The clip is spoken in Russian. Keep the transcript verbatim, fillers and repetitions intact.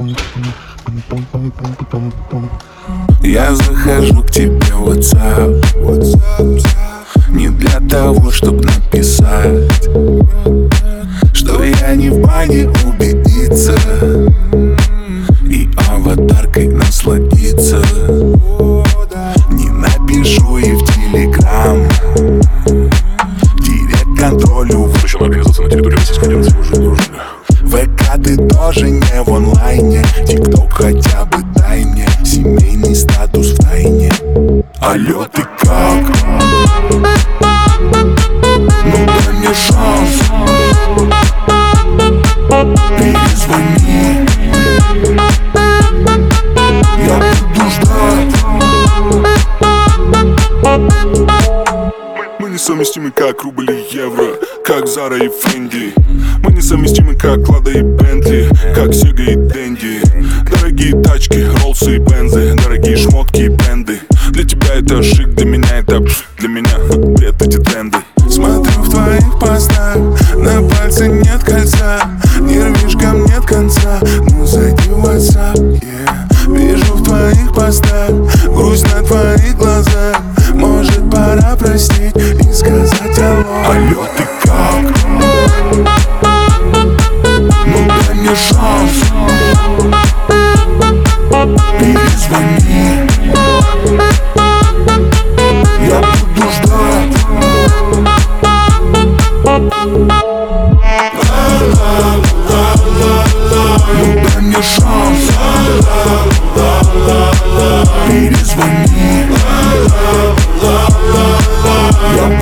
Я захожу к тебе в WhatsApp не для того, чтоб написать, что я не в бане убедиться и аватаркой насладиться. Не напишу и в Телеграм, директ контролю. Запрещена организация на территории Российской Федерации. Уже дружили. ВК ты тоже не в онлайне. ТикТок хотя бы дай мне семейный статус в тайне. Алло, ты как? Ну дай мне шанс, перезвони, я буду ждать. Мы несовместимы, как рубль и евро, как Зара и Фенди. Мы несовместимы, как Лада и Бентли, как Сега и Дэнди. Дорогие тачки, Роллсы и Бензы, дорогие шмотки и бренды. Для тебя это шик, для меня это пш, для меня бред эти тренды. Смотрю в твоих постах, на пальце нет кольца, нервишкам нет конца. Ну зайди в WhatsApp, yeah. Вижу в твоих постах грусть на твоих глазах. Может пора простить и сказать алло. Алло, ты как? Ну дай мне шанс, перезвони, я буду ждать. Ну дай мне шанс, перезвони, я